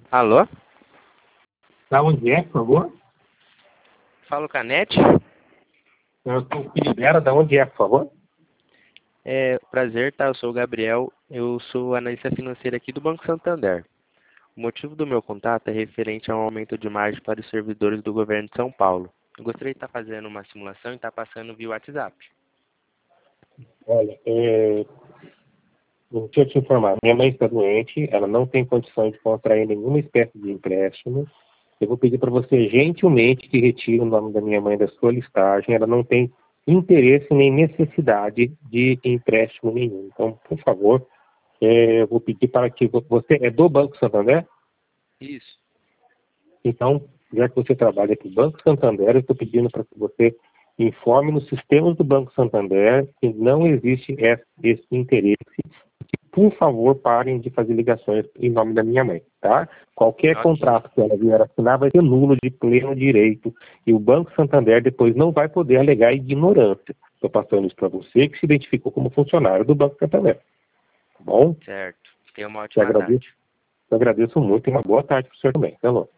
Alô? Da onde é, por favor? Falo Canete? Eu sou o Filibera, da onde é, por favor? Prazer, tá? Eu sou o Gabriel, eu sou analista financeiro aqui do Banco Santander. O motivo do meu contato é referente ao aumento de margem para os servidores do governo de São Paulo. Eu gostaria de estar fazendo uma simulação e estar passando via WhatsApp. Olha, deixa eu te informar. Minha mãe está doente, ela não tem condições de contrair nenhuma espécie de empréstimo. Eu vou pedir para você gentilmente que retire o nome da minha mãe da sua listagem. Ela não tem interesse nem necessidade de empréstimo nenhum. Então, por favor, eu vou pedir para que você é do Banco Santander? Isso. Então, já que você trabalha aqui no Banco Santander, eu estou pedindo para que você informe nos sistemas do Banco Santander que não existe esse interesse. Por favor, parem de fazer ligações em nome da minha mãe, tá? Qualquer Ok. contrato que ela vier assinar vai ser nulo de pleno direito e o Banco Santander depois não vai poder alegar ignorância. Estou passando isso para você que se identificou como funcionário do Banco Santander. Tá bom? Certo. Tenha uma Te ótima tarde. agradeço muito e uma boa tarde para o senhor também. Até logo.